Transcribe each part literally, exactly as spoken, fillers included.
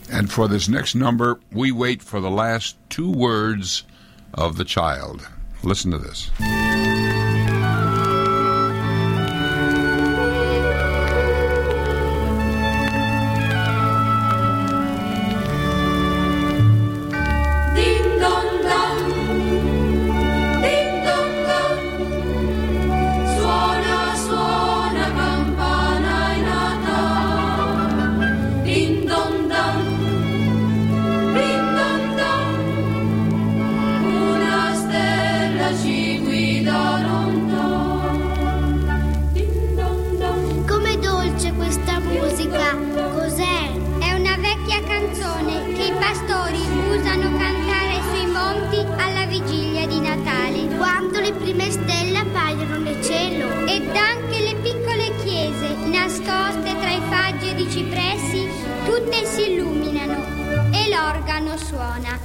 And for this next number, we wait for the last two words of the child. Listen to this. Tutte si illuminano e l'organo suona.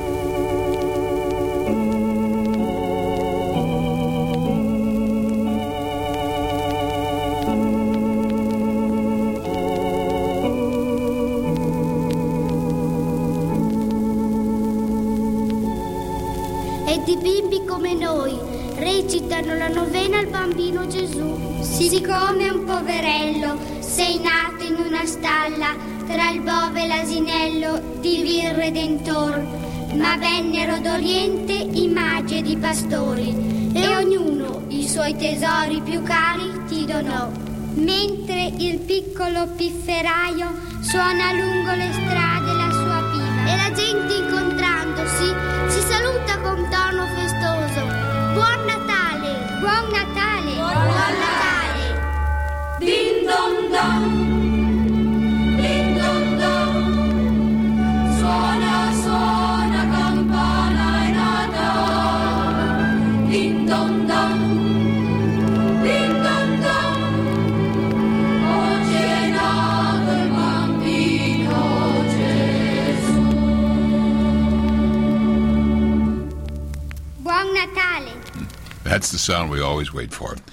E di bimbi come noi recitano la novena al bambino Gesù. Siccome un poverello sei nato in una stalla tra il bove e l'asinello di vil Redentor, ma vennero d'Oriente i magi ed i pastori, e ognuno i suoi tesori più cari ti donò. Mentre il piccolo pifferaio suona lungo le strade la sua piva, e la gente incontrandosi si saluta con tono festoso. Buon Natale! Buon Natale! Buon, Buon Natale! Din don don, din don don, suona, suona campana è nata. Din don don, din don don, oggi è nato il bambino Gesù. Buon Natale! That's the sound we always wait for.